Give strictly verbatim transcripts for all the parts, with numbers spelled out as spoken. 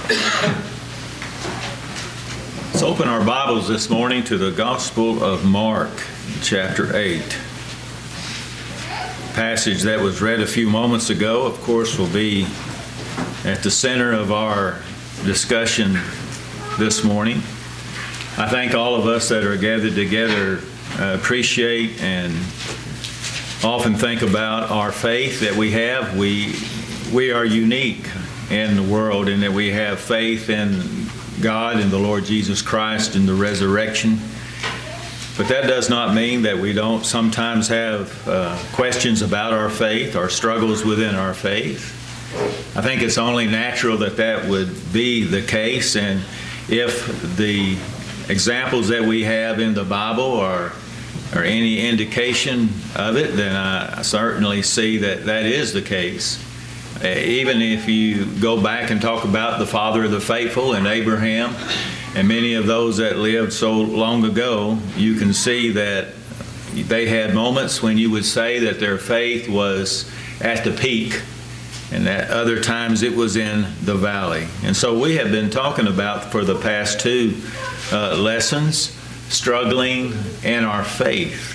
Let's open our Bibles this morning to the Gospel of Mark, chapter eight. The passage that was read a few moments ago, of course, will be at the center of our discussion this morning. I think all of us that are gathered together uh, appreciate and often think about our faith that we have. We, we are unique in the world in that we have faith in God and the Lord Jesus Christ and the resurrection. But that does not mean that we don't sometimes have uh, questions about our faith or struggles within our faith. I think it's only natural that that would be the case, and if the examples that we have in the Bible are, are any indication of it, then I certainly see that that is the case. Even if you go back and talk about the father of the faithful and Abraham and many of those that lived so long ago, you can see that they had moments when you would say that their faith was at the peak, and at other times it was in the valley. And so we have been talking about for the past two uh, lessons, struggling in our faith.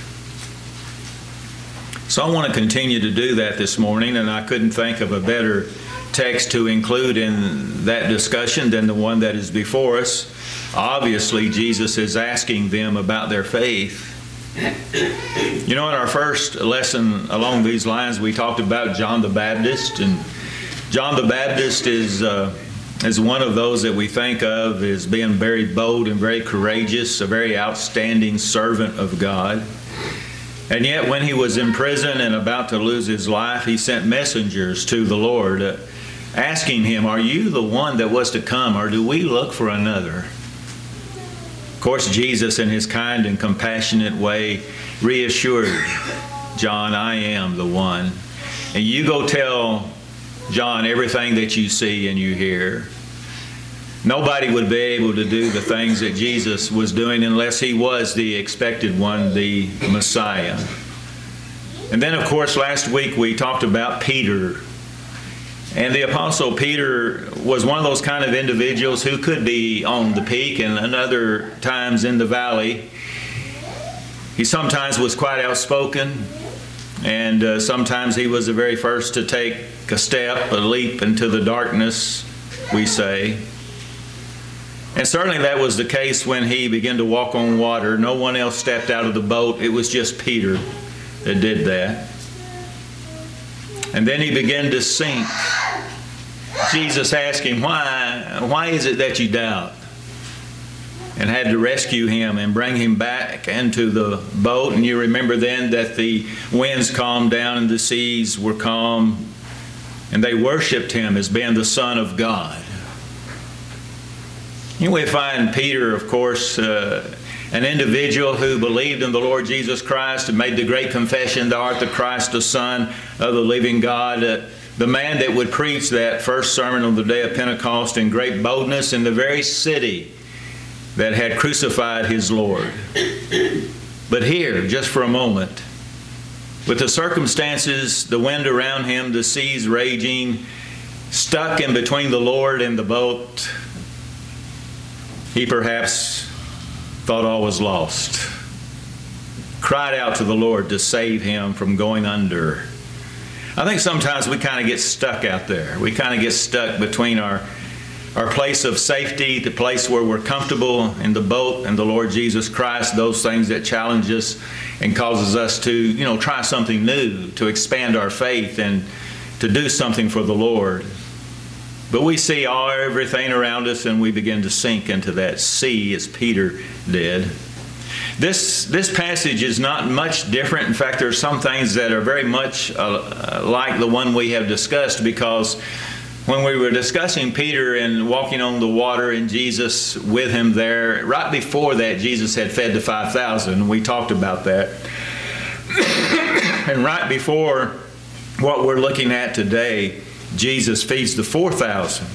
So I want to continue to do that this morning, and I couldn't think of a better text to include in that discussion than the one that is before us. Obviously, Jesus is asking them about their faith. You know, in our first lesson along these lines, we talked about John the Baptist, and John the Baptist is uh, is one of those that we think of as being very bold and very courageous, a very outstanding servant of God. And yet when he was in prison and about to lose his life, he sent messengers to the Lord uh, asking him, "Are you the one that was to come, or do we look for another?" Of course, Jesus in his kind and compassionate way reassured John, "I am the one. And you go tell John everything that you see and you hear." Nobody would be able to do the things that Jesus was doing unless he was the expected one, the Messiah. And then, of course, last week we talked about Peter. And the Apostle Peter was one of those kind of individuals who could be on the peak and other times in the valley. He sometimes was quite outspoken, and uh, sometimes he was the very first to take a step, a leap into the darkness, we say. And certainly that was the case when he began to walk on water. No one else stepped out of the boat. It was just Peter that did that. And then he began to sink. Jesus asked him, why, why is it that you doubt? And had to rescue him and bring him back into the boat. And you remember then that the winds calmed down and the seas were calm. And they worshiped him as being the Son of God. You know, we find Peter, of course, uh, an individual who believed in the Lord Jesus Christ and made the great confession, "Thou art the Christ, the Son of the living God." Uh, the man that would preach that first sermon on the day of Pentecost in great boldness in the very city that had crucified his Lord. But here, just for a moment, with the circumstances, the wind around him, the seas raging, stuck in between the Lord and the boat, he perhaps thought all was lost. Cried out to the Lord to save him from going under. I think sometimes we kind of get stuck out there. We kind of get stuck between our, our place of safety, the place where we're comfortable in the boat and the Lord Jesus Christ, those things that challenge us and causes us to, you know, try something new, to expand our faith and to do something for the Lord. But we see all everything around us and we begin to sink into that sea as Peter did. This, this passage is not much different. In fact, there are some things that are very much uh, like the one we have discussed, because when we were discussing Peter and walking on the water and Jesus with him there, right before that Jesus had fed the five thousand. We talked about that. And right before what we're looking at today, Jesus feeds the four thousand.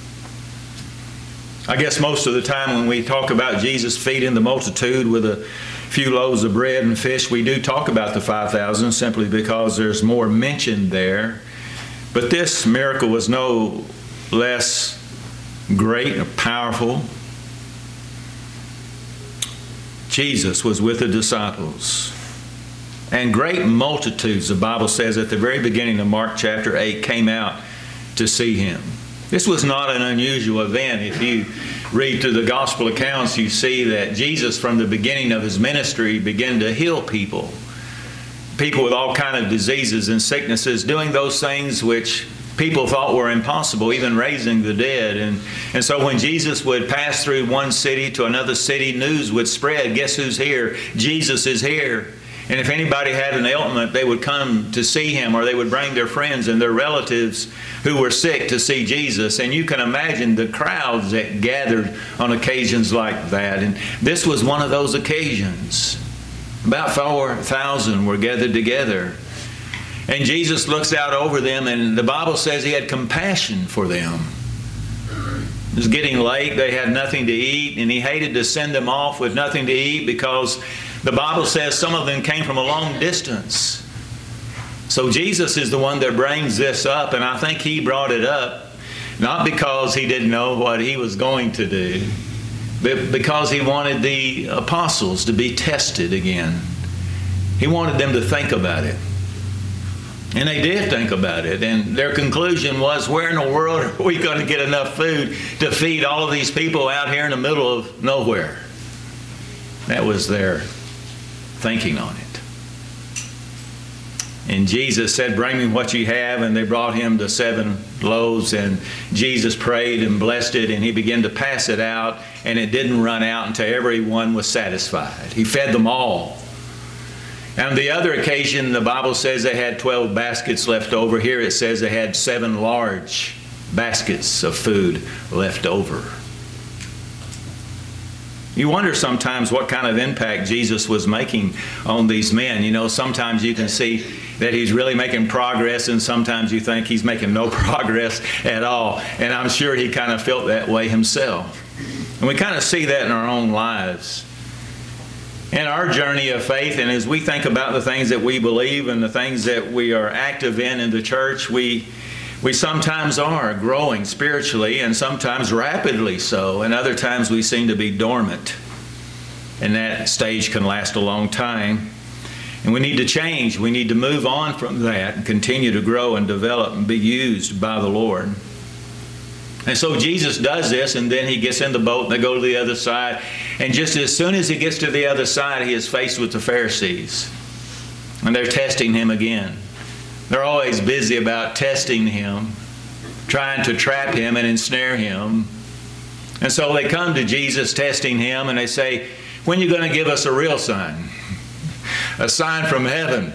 I guess most of the time when we talk about Jesus feeding the multitude with a few loaves of bread and fish, we do talk about the five thousand simply because there's more mentioned there. But this miracle was no less great, powerful. Jesus was with the disciples. And great multitudes, the Bible says at the very beginning of Mark chapter eight, came out to see him. This was not an unusual event. If you read through the gospel accounts, you see that Jesus, from the beginning of his ministry, began to heal people. People with all kinds of diseases and sicknesses, doing those things which people thought were impossible, even raising the dead. And, and so when Jesus would pass through one city to another city, news would spread. Guess who's here? Jesus is here. And if anybody had an ailment, they would come to see him, or they would bring their friends and their relatives who were sick to see Jesus. And you can imagine the crowds that gathered on occasions like that. And this was one of those occasions. About four thousand were gathered together. And Jesus looks out over them, and the Bible says he had compassion for them. It was getting late. They had nothing to eat, and he hated to send them off with nothing to eat, because the Bible says some of them came from a long distance. So Jesus is the one that brings this up, and I think he brought it up not because he didn't know what he was going to do, but because he wanted the apostles to be tested again. He wanted them to think about it. And they did think about it, and their conclusion was, where in the world are we going to get enough food to feed all of these people out here in the middle of nowhere? That was their thinking on it. And Jesus said, bring me what you have, and they brought him the seven loaves, and Jesus prayed and blessed it, and he began to pass it out, and it didn't run out until everyone was satisfied. He fed them all. On the other occasion, the Bible says they had twelve baskets left over. Here it says they had seven large baskets of food left over. You wonder sometimes what kind of impact Jesus was making on these men. You know, sometimes you can see that he's really making progress, and sometimes you think he's making no progress at all. And I'm sure he kind of felt that way himself. And we kind of see that in our own lives. In our journey of faith, and as we think about the things that we believe and the things that we are active in in the church, we we sometimes are growing spiritually, and sometimes rapidly so, and other times we seem to be dormant. And that stage can last a long time. And we need to change. We need to move on from that and continue to grow and develop and be used by the Lord. And so Jesus does this, and then he gets in the boat and they go to the other side. And just as soon as he gets to the other side, he is faced with the Pharisees. And they're testing him again. They're always busy about testing him, trying to trap him and ensnare him. And so they come to Jesus testing him, and they say, when are you going to give us a real sign? A sign from heaven.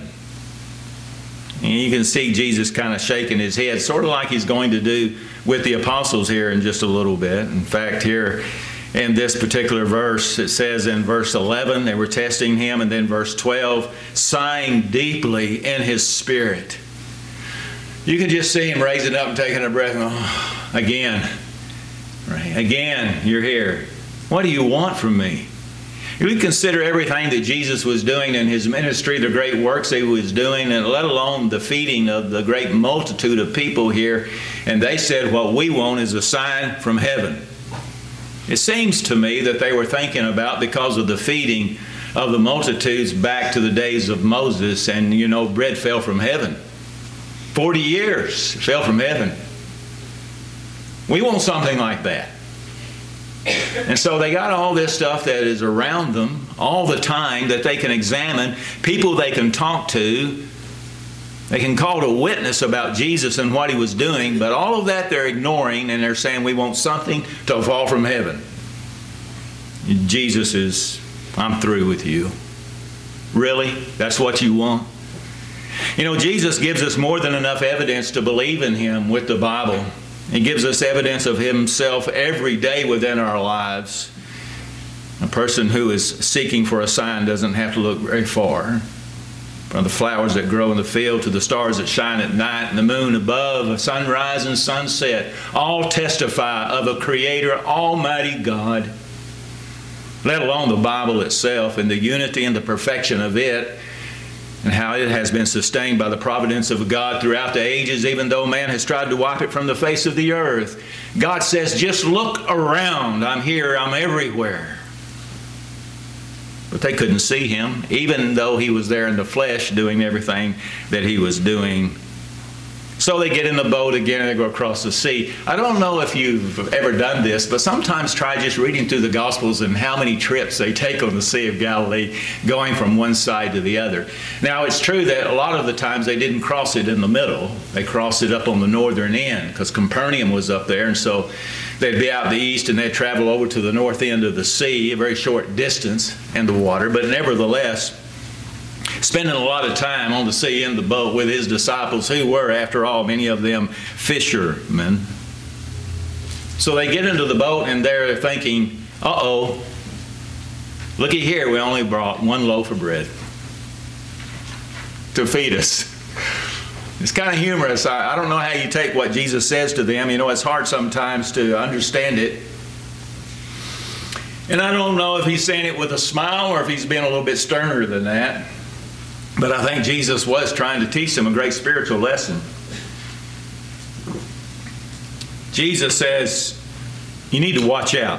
And you can see Jesus kind of shaking his head, sort of like he's going to do with the apostles here in just a little bit. In fact, here in this particular verse, it says in verse eleven, they were testing him, and then verse twelve, sighing deeply in his spirit. You can just see him raising up and taking a breath. Oh, again, right? Again, you're here. What do you want from me? If we consider everything that Jesus was doing in his ministry, the great works he was doing, and let alone the feeding of the great multitude of people here, and they said, what we want is a sign from heaven. It seems to me that they were thinking about, because of the feeding of the multitudes back to the days of Moses, and you know, bread fell from heaven. Forty years fell from heaven. We want something like that. And so they got all this stuff that is around them all the time that they can examine, people they can talk to. They can call to witness about Jesus and what he was doing, but all of that they're ignoring, and they're saying, we want something to fall from heaven. Jesus is, I'm through with you. Really? That's what you want? You know, Jesus gives us more than enough evidence to believe in him with the Bible. He gives us evidence of himself every day within our lives. A person who is seeking for a sign doesn't have to look very far. From the flowers that grow in the field to the stars that shine at night and the moon above, sunrise and sunset, all testify of a Creator, Almighty God. Let alone the Bible itself and the unity and the perfection of it. and how it has been sustained by the providence of God throughout the ages, even though man has tried to wipe it from the face of the earth. God says, just look around. I'm here. I'm everywhere. But they couldn't see him, even though he was there in the flesh doing everything that he was doing. So they get in the boat again and they go across the sea. I don't know if you've ever done this, but sometimes try just reading through the Gospels and how many trips they take on the Sea of Galilee, going from one side to the other. Now, it's true that a lot of the times they didn't cross it in the middle. They crossed it up on the northern end because Capernaum was up there, and so they'd be out the east and they'd travel over to the north end of the sea, a very short distance in the water, but nevertheless, spending a lot of time on the sea in the boat with his disciples, who were, after all, many of them fishermen. So they get into the boat and they're thinking, uh-oh, looky here, we only brought one loaf of bread to feed us. It's kind of humorous. I, I don't know how you take what Jesus says to them. You know, it's hard sometimes to understand it. And I don't know if he's saying it with a smile or if he's being a little bit sterner than that. But I think Jesus was trying to teach them a great spiritual lesson. Jesus says, you need to watch out.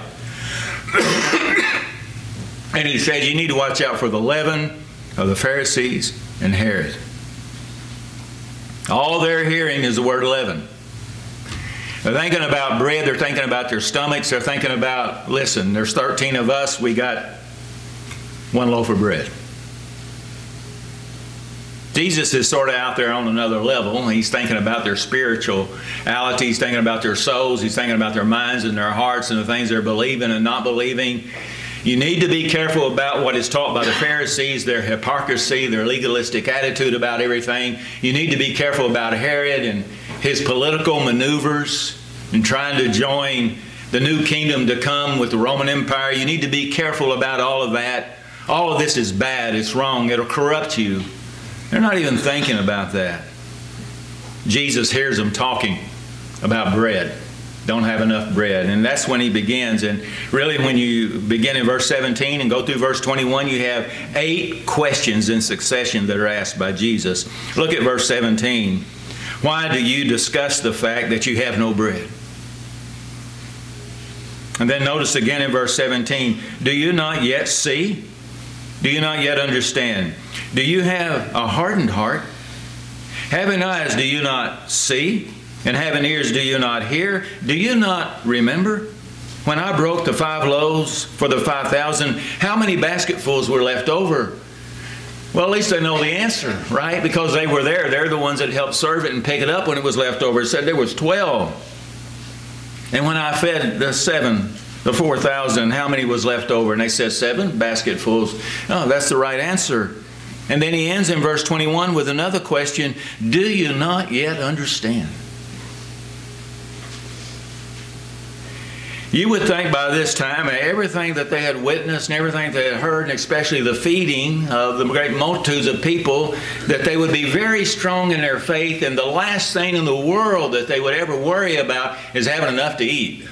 And he says, you need to watch out for the leaven of the Pharisees and Herod. All they're hearing is the word leaven. They're thinking about bread. They're thinking about their stomachs. They're thinking about, listen, there's thirteen of us. We got one loaf of bread. Jesus is sort of out there on another level. He's thinking about their spirituality. He's thinking about their souls. He's thinking about their minds and their hearts and the things they're believing and not believing. You need to be careful about what is taught by the Pharisees, their hypocrisy, their legalistic attitude about everything. You need to be careful about Herod and his political maneuvers and trying to join the new kingdom to come with the Roman Empire. You need to be careful about all of that. All of this is bad. It's wrong. It'll corrupt you. They're not even thinking about that. Jesus hears them talking about bread. Don't have enough bread. And that's when he begins. And really when you begin in verse seventeen and go through verse twenty-one, you have eight questions in succession that are asked by Jesus. Look at verse seventeen. Why do you discuss the fact that you have no bread? And then notice again in verse seventeen, do you not yet see? Do you not yet understand? Do you have a hardened heart? Having eyes, do you not see? And having ears, do you not hear? Do you not remember? When I broke the five loaves for the five thousand, how many basketfuls were left over? Well, at least they know the answer, right? Because they were there. They're the ones that helped serve it and pick it up when it was left over. It said there was twelve. And when I fed the seven, the four thousand, how many was left over? And they said seven basketfuls. Oh, that's the right answer. And then he ends in verse twenty-one with another question. Do you not yet understand? You would think by this time, everything that they had witnessed and everything they had heard, and especially the feeding of the great multitudes of people, that they would be very strong in their faith, and the last thing in the world that they would ever worry about is having enough to eat.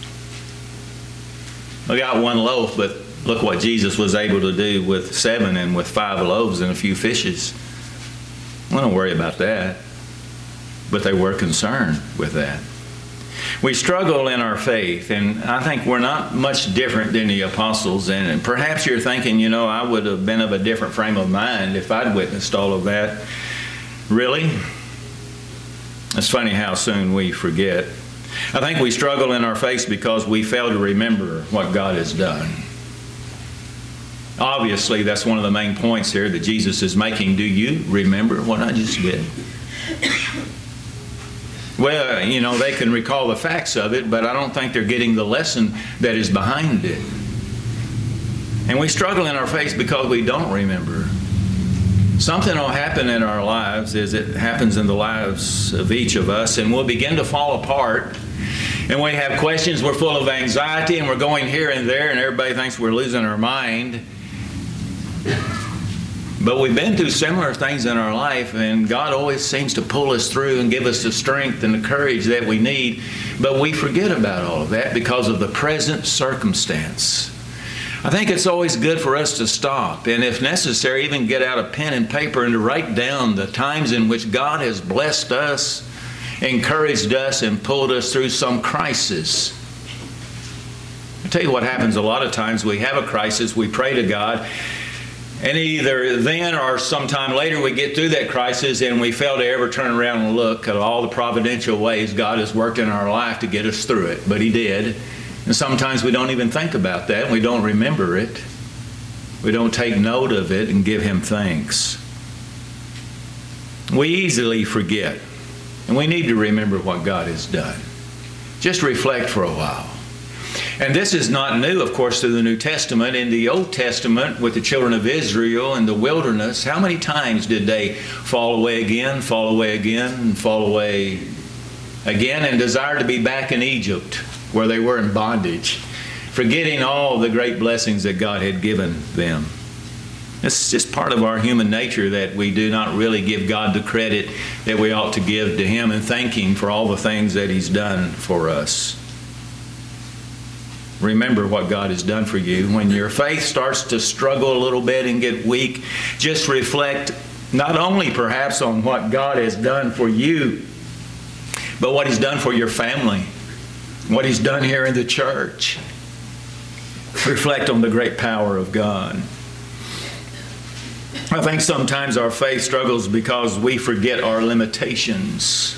We got one loaf, but look what Jesus was able to do with seven and with five loaves and a few fishes. We don't worry about that. But they were concerned with that. We struggle in our faith, and I think we're not much different than the apostles. And perhaps you're thinking, you know, I would have been of a different frame of mind if I'd witnessed all of that. Really? It's funny how soon we forget. I think we struggle in our faith because we fail to remember what God has done. Obviously, that's one of the main points here that Jesus is making. Do you remember what I just did? Well, you know, they can recall the facts of it, but I don't think they're getting the lesson that is behind it. And we struggle in our faith because we don't remember. Something will happen in our lives, as it happens in the lives of each of us, and we'll begin to fall apart. And we have questions, we're full of anxiety, and we're going here and there, and everybody thinks we're losing our mind. But we've been through similar things in our life, and God always seems to pull us through and give us the strength and the courage that we need. But we forget about all of that because of the present circumstance. I think it's always good for us to stop and, if necessary, even get out a pen and paper and to write down the times in which God has blessed us, encouraged us, and pulled us through some crisis. I'll tell you what happens a lot of times. We have a crisis, we pray to God, and either then or sometime later we get through that crisis and we fail to ever turn around and look at all the providential ways God has worked in our life to get us through it. But He did. And sometimes we don't even think about that. We don't remember it. We don't take note of it and give Him thanks. We easily forget. And we need to remember what God has done. Just reflect for a while. And this is not new, of course, through the New Testament. In the Old Testament, with the children of Israel in the wilderness, how many times did they fall away again, fall away again, and fall away again, and desire to be back in Egypt, where they were in bondage, forgetting all the great blessings that God had given them? It's just part of our human nature that we do not really give God the credit that we ought to give to Him and thank Him for all the things that He's done for us. Remember what God has done for you. When your faith starts to struggle a little bit and get weak, just reflect not only perhaps on what God has done for you, but what He's done for your family, what He's done here in the church. Reflect on the great power of God. I think sometimes our faith struggles because we forget our limitations.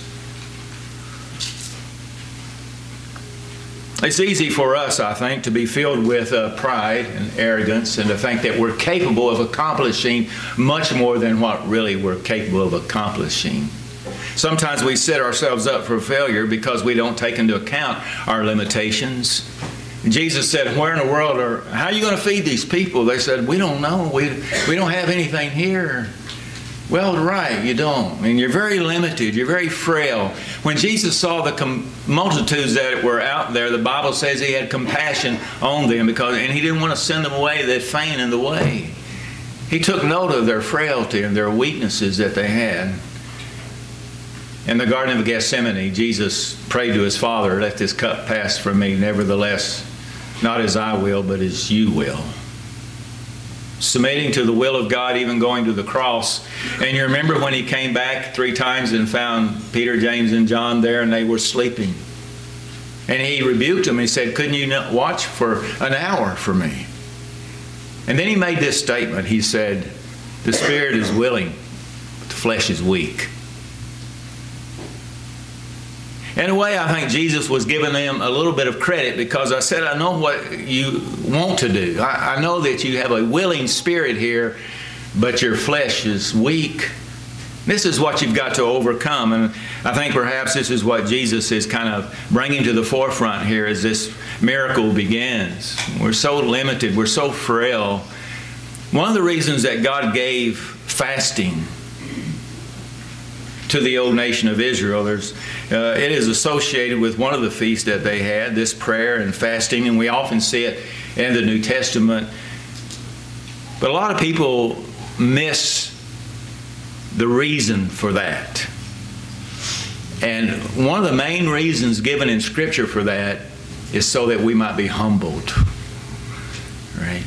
It's easy for us, I think, to be filled with uh, pride and arrogance and to think that we're capable of accomplishing much more than what really we're capable of accomplishing. Sometimes we set ourselves up for failure because we don't take into account our limitations. Jesus said, where in the world are, how are you going to feed these people? They said, we don't know. We, we don't have anything here. Well, right, you don't. I mean, you're very limited. You're very frail. When Jesus saw the com- multitudes that were out there, the Bible says He had compassion on them, because, and He didn't want to send them away that faint in the way. He took note of their frailty and their weaknesses that they had. In the Garden of Gethsemane, Jesus prayed to His Father, let this cup pass from me. Nevertheless, not as I will, but as you will. Submitting to the will of God, even going to the cross. And you remember when He came back three times and found Peter, James, and John there, and they were sleeping. And He rebuked them. He said, couldn't you not watch for an hour for me? And then He made this statement. He said, the spirit is willing, but the flesh is weak. In a way, I think Jesus was giving them a little bit of credit, because I said, I know what you want to do. I, I know that you have a willing spirit here, but your flesh is weak. This is what you've got to overcome. And I think perhaps this is what Jesus is kind of bringing to the forefront here as this miracle begins. We're so limited. We're so frail. One of the reasons that God gave fasting to the old nation of Israel, there's, uh, it is associated with one of the feasts that they had, this prayer and fasting, and we often see it in the New Testament. But a lot of people miss the reason for that. And one of the main reasons given in Scripture for that is so that we might be humbled. Right?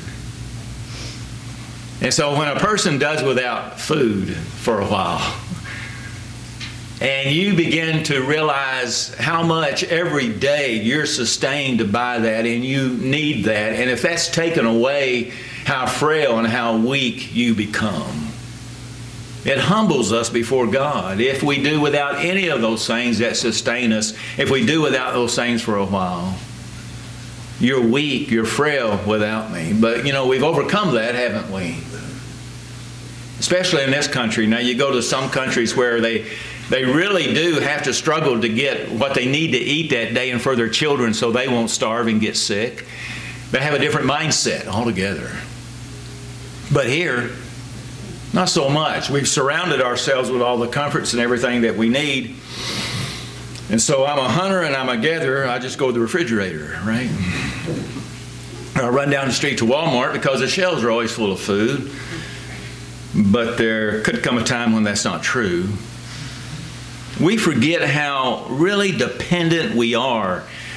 And so when a person does without food for a while, and you begin to realize how much every day you're sustained to buy that, and you need that, and if that's taken away, how frail and how weak you become. It humbles us before God. If we do without any of those things that sustain us, if we do without those things for a while, you're weak, you're frail without me. But, you know, we've overcome that, haven't we? Especially in this country. Now, you go to some countries where they They really do have to struggle to get what they need to eat that day and for their children so they won't starve and get sick. They have a different mindset altogether. But here, not so much. We've surrounded ourselves with all the comforts and everything that we need. And so I'm a hunter and I'm a gatherer. I just go to the refrigerator, right? I run down the street to Walmart because the shelves are always full of food. But there could come a time when that's not true. We forget how really dependent we are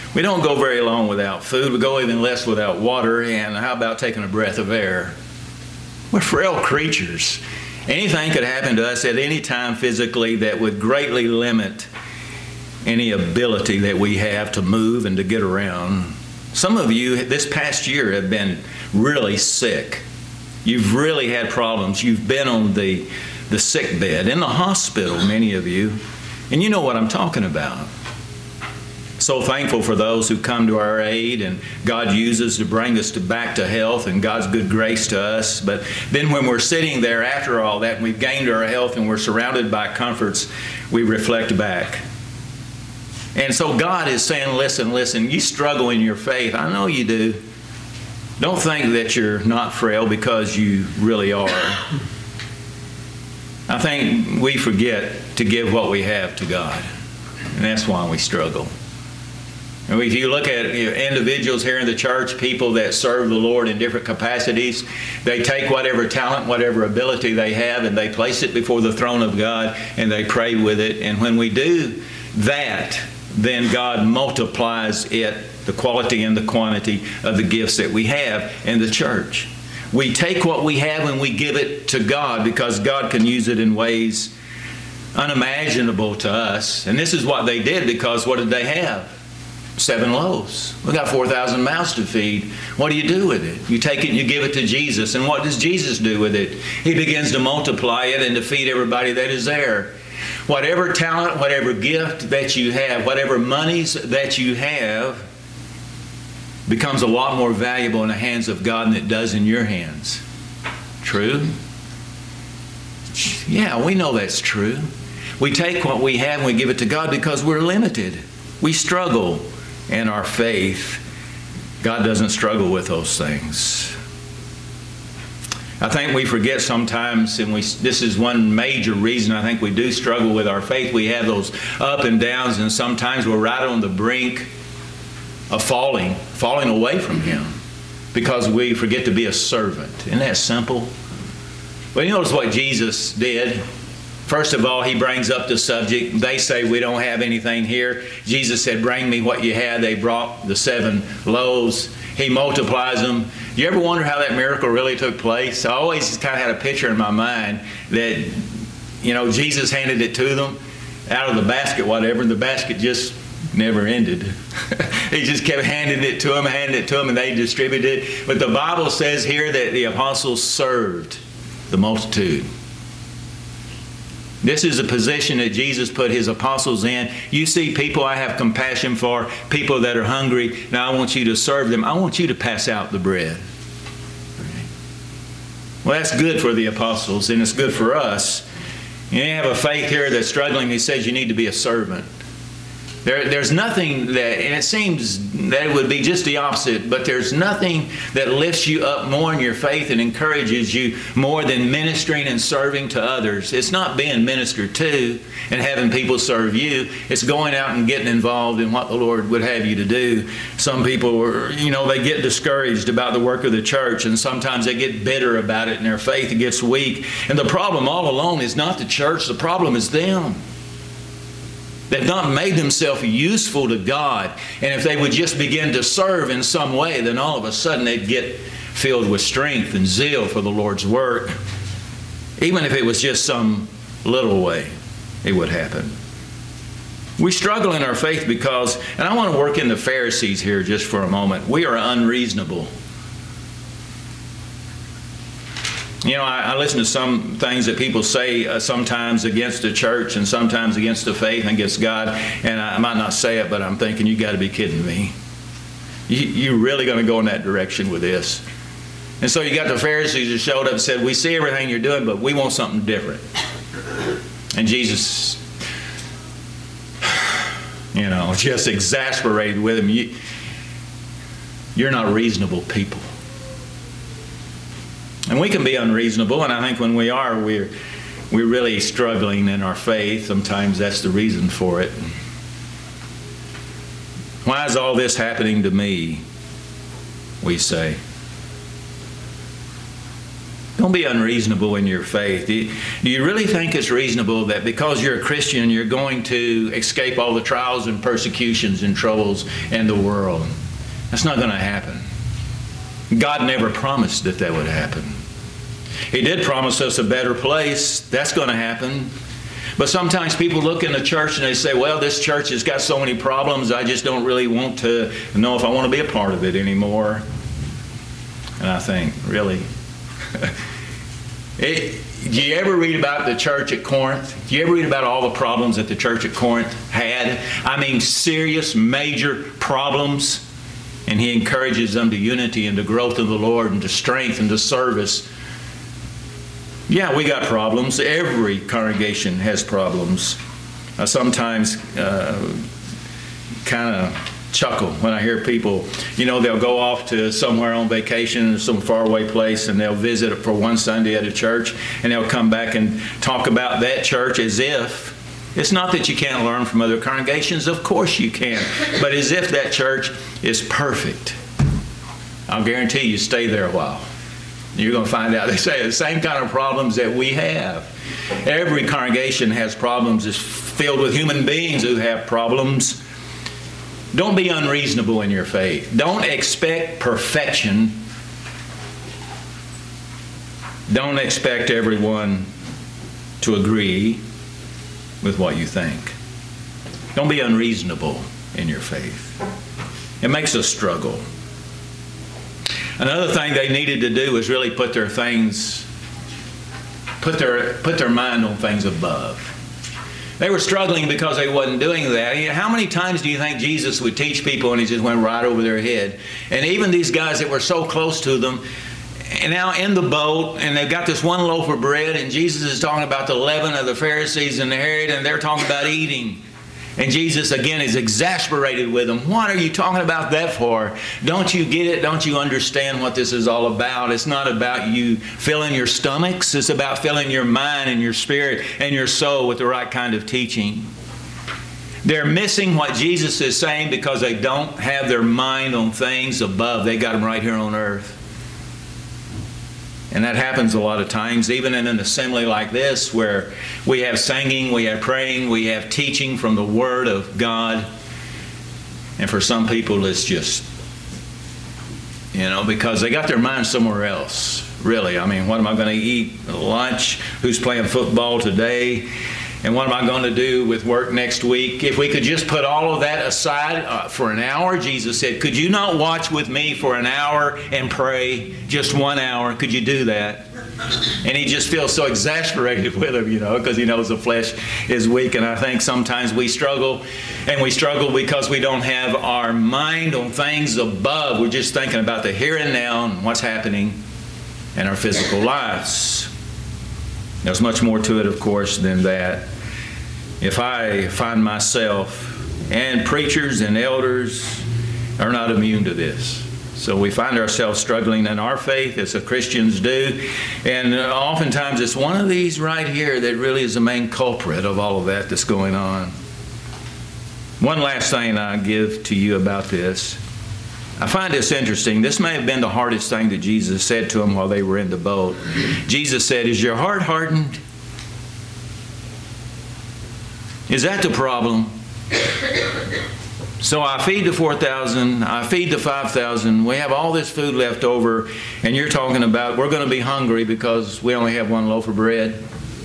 We don't go very long without food. We go even less without water. And how about taking a breath of air? We're frail creatures. Anything could happen to us at any time physically that would greatly limit any ability that we have to move and to get around. Some of you this past year have been really sick. You've really had problems. You've been on the, the sick bed, in the hospital, many of you. And you know what I'm talking about. So thankful for those who come to our aid and God uses to bring us to back to health and God's good grace to us. But then when we're sitting there after all that and we've gained our health and we're surrounded by comforts, we reflect back. And so God is saying, listen, listen, you struggle in your faith. I know you do. Don't think that you're not frail, because you really are. I think we forget to give what we have to God. And that's why we struggle. And if you look at you know, individuals here in the church, people that serve the Lord in different capacities, they take whatever talent, whatever ability they have, and they place it before the throne of God, and they pray with it. And when we do that, then God multiplies it, the quality and the quantity of the gifts that we have in the church. We take what we have and we give it to God, because God can use it in ways unimaginable to us. And this is what they did, because what did they have? Seven loaves. We got four thousand mouths to feed. What do you do with it? You take it and you give it to Jesus. And what does Jesus do with it? He begins to multiply it and to feed everybody that is there. Whatever talent, whatever gift that you have, whatever monies that you have, becomes a lot more valuable in the hands of God than it does in your hands. True? Yeah, we know that's true. We take what we have and we give it to God because we're limited. We struggle in our faith. God doesn't struggle with those things. I think we forget sometimes, and we, this is one major reason I think we do struggle with our faith. We have those up and downs, and sometimes we're right on the brink of falling, falling away from Him, because we forget to be a servant. Isn't that simple? Well, you notice what Jesus did. First of all, He brings up the subject. They say, we don't have anything here. Jesus said, bring me what you had. They brought the seven loaves. He multiplies them. Do you ever wonder how that miracle really took place? I always kind of had a picture in my mind that, you know, Jesus handed it to them out of the basket, whatever, and the basket just never ended. He just kept handing it to them, handing it to them, and they distributed it. But the Bible says here that the apostles served the multitude. This is a position that Jesus put His apostles in. You see people I have compassion for, people that are hungry. Now I want you to serve them. I want you to pass out the bread. Well, that's good for the apostles, and it's good for us. You have a faith here that's struggling. He says you need to be a servant. There, there's nothing that, and it seems that it would be just the opposite, but there's nothing that lifts you up more in your faith and encourages you more than ministering and serving to others. It's not being ministered to and having people serve you. It's going out and getting involved in what the Lord would have you to do. Some people, are, you know, they get discouraged about the work of the church, and sometimes they get bitter about it and their faith gets weak. And the problem all along is not the church. The problem is them. They've not made themselves useful to God. And if they would just begin to serve in some way, then all of a sudden they'd get filled with strength and zeal for the Lord's work. Even if it was just some little way, it would happen. We struggle in our faith because, and I want to work in the Pharisees here just for a moment. We are unreasonable. You know, I, I listen to some things that people say uh, sometimes against the church and sometimes against the faith and against God. And I, I might not say it, but I'm thinking, you got to be kidding me. You, you're really going to go in that direction with this? And so you got the Pharisees who showed up and said, we see everything you're doing, but we want something different. And Jesus, you know, just exasperated with them. You, you're not reasonable people. And we can be unreasonable, and I think when we are, we're, we're really struggling in our faith. Sometimes that's the reason for it. Why is all this happening to me? We say. Don't be unreasonable in your faith. Do you, do you really think it's reasonable that because you're a Christian, you're going to escape all the trials and persecutions and troubles in the world? That's not going to happen. God never promised that that would happen. He did promise us a better place. That's going to happen. But sometimes people look in the church and they say, well, this church has got so many problems, I just don't really want to know if I want to be a part of it anymore. And I think, really? It, do you ever read about the church at Corinth? Do you ever read about all the problems that the church at Corinth had? I mean, serious, major problems. And he encourages them to unity and to growth in the Lord and to strength and to service. Yeah, we got problems. Every congregation has problems. I sometimes uh, kind of chuckle when I hear people, you know, they'll go off to somewhere on vacation, some faraway place, and they'll visit for one Sunday at a church, and they'll come back and talk about that church as if, it's not that you can't learn from other congregations, of course you can, but as if that church is perfect. I'll guarantee you stay there a while. You're going to find out they say the same kind of problems that we have. Every congregation has problems. It's filled with human beings who have problems. Don't be unreasonable in your faith. Don't expect perfection. Don't expect everyone to agree with what you think. Don't be unreasonable in your faith. It makes us struggle. Another thing they needed to do was really put their things, put their put their mind on things above. They were struggling because they wasn't doing that. How many times do you think Jesus would teach people and he just went right over their head? And even these guys that were so close to them, and now in the boat, and they've got this one loaf of bread, and Jesus is talking about the leaven of the Pharisees and the Herod, and they're talking about eating. And Jesus, again, is exasperated with them. What are you talking about that for? Don't you get it? Don't you understand what this is all about? It's not about you filling your stomachs. It's about filling your mind and your spirit and your soul with the right kind of teaching. They're missing what Jesus is saying because they don't have their mind on things above. They got them right here on earth. And that happens a lot of times, even in an assembly like this, where we have singing, we have praying, we have teaching from the Word of God. And for some people, it's just, you know, because they got their mind somewhere else, really. I mean, what am I going to eat lunch? Who's playing football today? And what am I going to do with work next week? If we could just put all of that aside uh, for an hour, Jesus said, could you not watch with me for an hour and pray? Just one hour. Could you do that? And he just feels so exasperated with him, you know, because he knows the flesh is weak. And I think sometimes we struggle, and we struggle because we don't have our mind on things above. We're just thinking about the here and now and what's happening in our physical lives. There's much more to it, of course, than that. If I find myself, and preachers and elders are not immune to this. So we find ourselves struggling in our faith as the Christians do. And oftentimes it's one of these right here that really is the main culprit of all of that that's going on. One last thing I give to you about this. I find this interesting. This may have been the hardest thing that Jesus said to them while they were in the boat. Jesus said, is your heart hardened? Is that the problem? So I feed the four thousand, I feed the five thousand, we have all this food left over, and you're talking about we're going to be hungry because we only have one loaf of bread.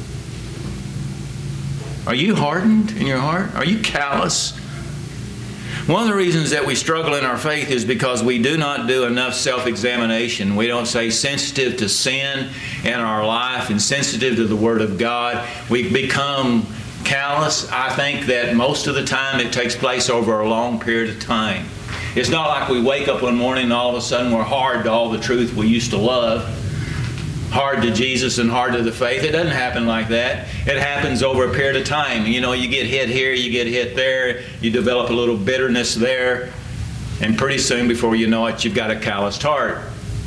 Are you hardened in your heart? Are you callous? One of the reasons that we struggle in our faith is because we do not do enough self-examination. We don't stay sensitive to sin in our life and sensitive to the Word of God. We become callous. I think that most of the time it takes place over a long period of time. It's not like we wake up one morning and all of a sudden we're hard to all the truth we used to love. Hard to Jesus and hard to the faith. It doesn't happen like that. It happens over a period of time. You know, you get hit here, you get hit there, you develop a little bitterness there, and pretty soon, before you know it, you've got a calloused heart.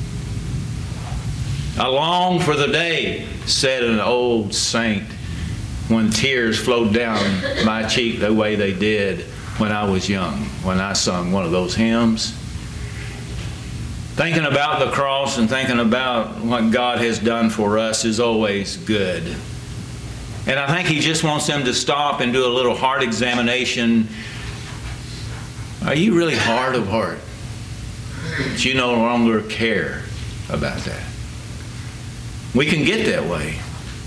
I long for the day, said an old saint, when tears flowed down my cheek the way they did when I was young, when I sung one of those hymns. Thinking about the cross and thinking about what God has done for us is always good. And I think He just wants them to stop and do a little heart examination. Are you really hard of heart that you no longer care about that? We can get that way.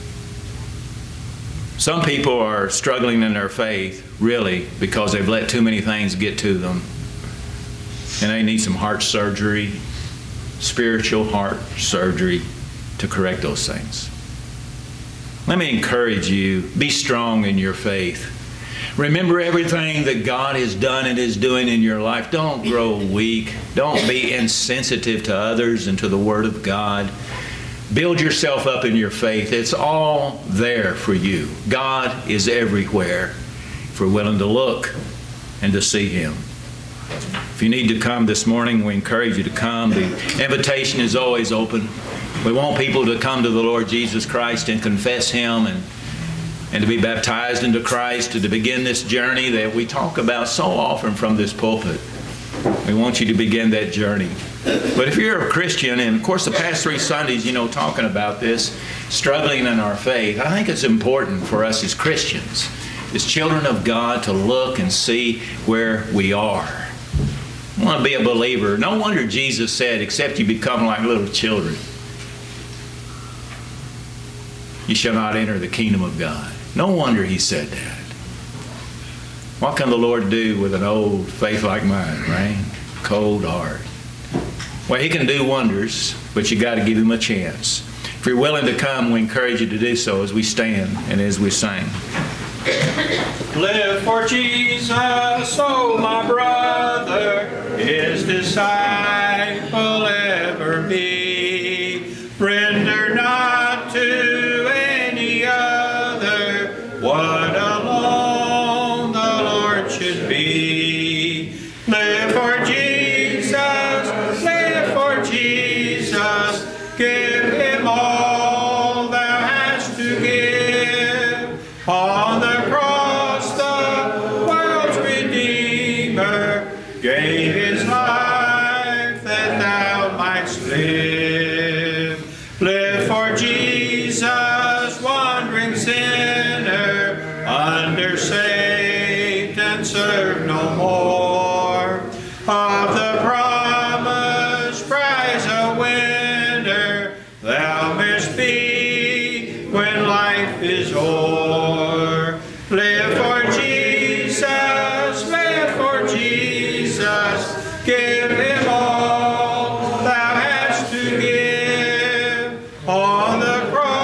Some people are struggling in their faith, really, because they've let too many things get to them. And they need some heart surgery, spiritual heart surgery, to correct those things. Let me encourage you, be strong in your faith. Remember everything that God has done and is doing in your life. Don't grow weak. Don't be insensitive to others and to the Word of God. Build yourself up in your faith. It's all there for you. God is everywhere if we're willing to look and to see Him. If you need to come this morning, we encourage you to come. The invitation is always open. We want people to come to the Lord Jesus Christ and confess Him and, and to be baptized into Christ, to, to begin this journey that we talk about so often from this pulpit. We want you to begin that journey. But if you're a Christian, and of course the past three Sundays, you know, talking about this, struggling in our faith, I think it's important for us as Christians, as children of God, to look and see where we are. I want to be a believer. No wonder Jesus said, except you become like little children, you shall not enter the kingdom of God. No wonder He said that. What can the Lord do with an old faith like mine, right? Cold heart. Well, He can do wonders, but you got to give Him a chance. If you're willing to come, we encourage you to do so as we stand and as we sing. Live for Jesus, oh my brother, His disciple ever be. Render not to any other what alone the Lord should be. Live for Jesus, live for Jesus, give Him all thou hast to give. On the cross the world's Redeemer gave His life that thou mightst live. Live for Jesus, wandering sinner, under Satan serve no more. Of the promised prize a winner, thou mayst be when life is o'er. Live for Jesus, live for Jesus, give Him